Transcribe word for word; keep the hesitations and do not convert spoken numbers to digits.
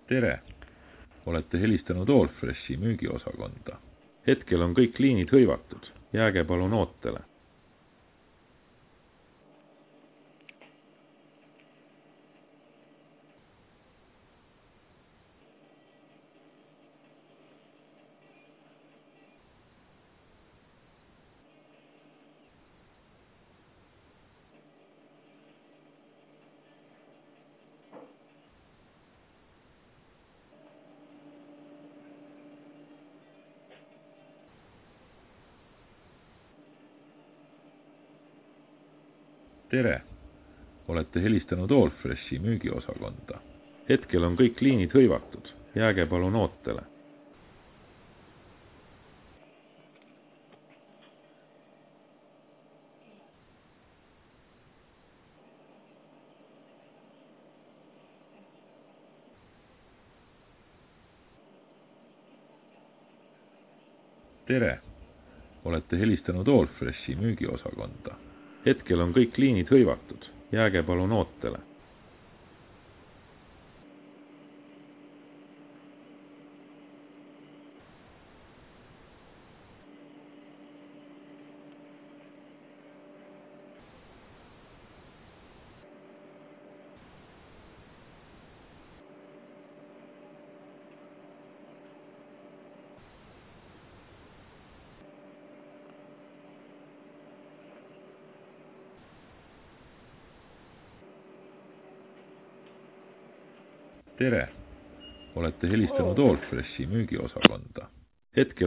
Tere! Olete helistanud Allfreshi müügiosakonda. Hetkel on kõik liinid hõivatud. Jääge palun ootele. Tere! Olete helistanud Allfreshi müügiosakonda. Hetkel on kõik liinid hõivatud. Jääge palun ootele. Tere! Olete helistanud Allfreshi müügiosakonda. Hetkel on kõik liinid hõivatud. Jääge palun ootele. Tere! Olete helistanud Allfreshi müügiosakonda. Hetkel